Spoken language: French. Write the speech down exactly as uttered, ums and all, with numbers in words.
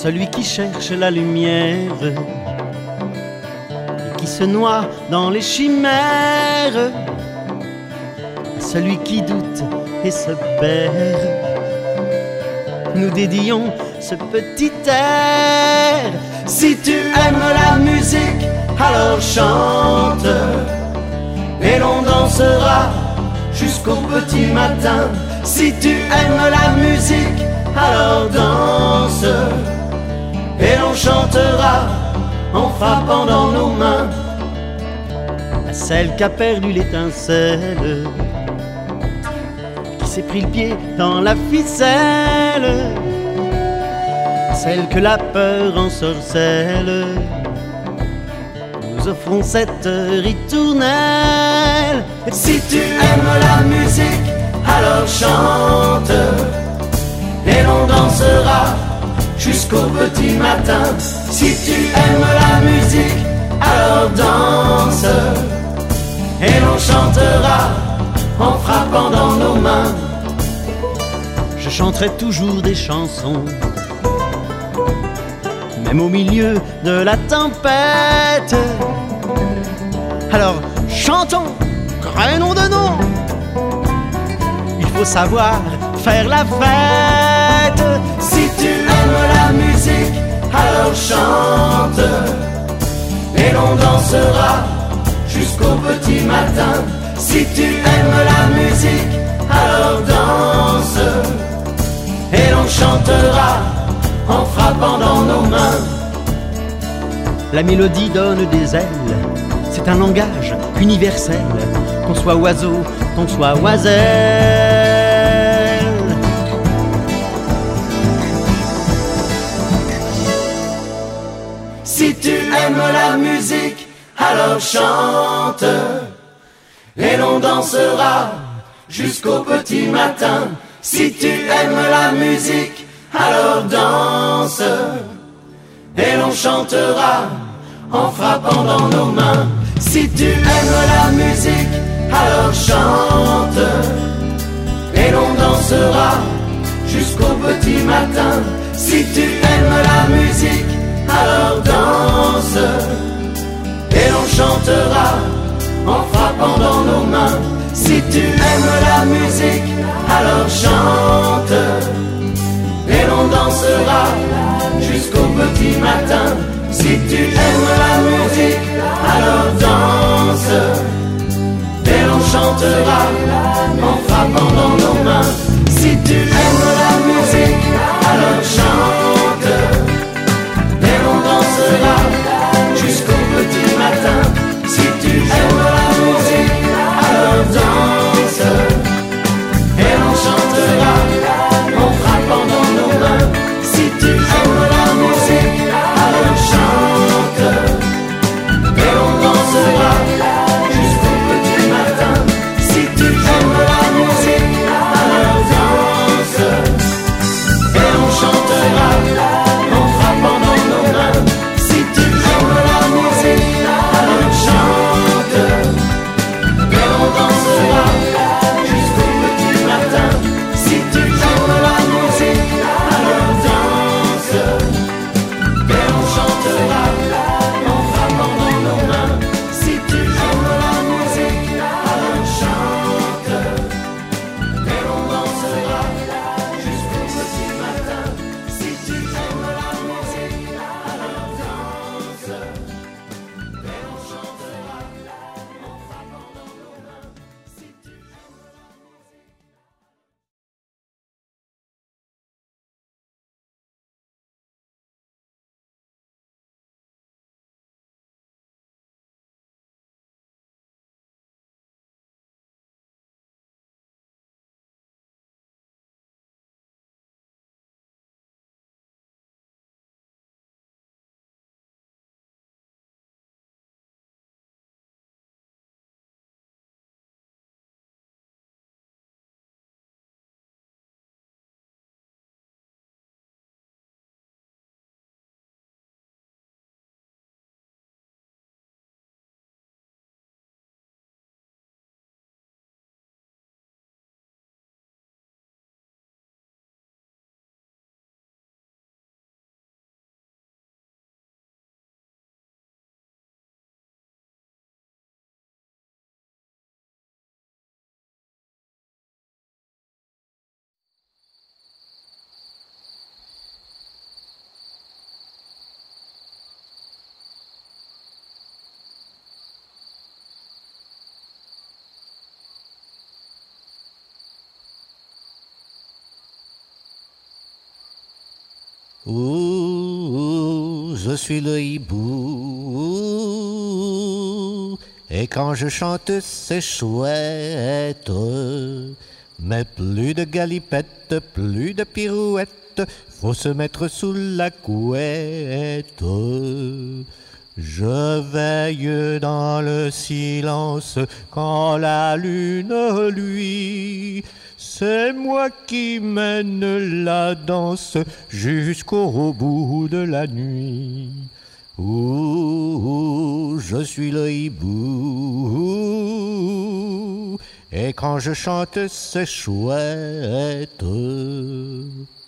celui qui cherche la lumière et qui se noie dans les chimères, celui qui doute et se perd. Nous dédions ce petit air. Si tu aimes la musique, alors chante, et l'on dansera jusqu'au petit matin. Si tu aimes la musique, alors danse, et l'on chantera en frappant dans nos mains à celle qui a perdu l'étincelle, qui s'est pris le pied dans la ficelle, celle que la peur ensorcelle. Nous offrons cette ritournelle. Si tu aimes la musique, alors chante, et l'on dansera jusqu'au petit matin. Si tu aimes la musique, alors danse, et l'on chantera en frappant dans nos mains. Je chanterai toujours des chansons, même au milieu de la tempête. Alors chantons, créons de nom. Il faut savoir faire la fête. Si tu aimes la musique, alors chante, et l'on dansera jusqu'au petit matin. Si tu aimes la musique, alors danse, et l'on chantera en frappant dans nos mains. La mélodie donne des ailes, c'est un langage universel, qu'on soit oiseau, qu'on soit oiselle. Si tu aimes la musique, alors chante, et l'on dansera jusqu'au petit matin. Si tu aimes la musique, alors danse, et l'on chantera en frappant dans nos mains. Si tu aimes la musique, alors chante, et l'on dansera jusqu'au petit matin. Si tu aimes la musique, alors danse, et l'on chantera en frappant dans nos mains. Si tu aimes la musique, alors chante, et l'on dansera jusqu'au petit matin. Si tu aimes la musique, alors danse, et l'on chantera en frappant dans nos mains. Si tu aimes la musique, alors chante, et l'on dansera jusqu'au petit matin. Si tu aimes la musique, alors danse, et l'on chantera en frappant dans nos mains. Si tu aimes la musique, alors chante, et l'on dansera jusqu'au petit matin. Si tu aimes la musique, alors danse, et l'on chantera en frappant dans nos mains. Si tu aimes Ouh, je suis le hibou, et quand je chante c'est chouette. Mais plus de galipettes, plus de pirouettes, faut se mettre sous la couette. Je veille dans le silence quand la lune luit. C'est moi qui mène la danse jusqu'au bout de la nuit. Ouh, je suis le hibou, et quand je chante c'est chouette.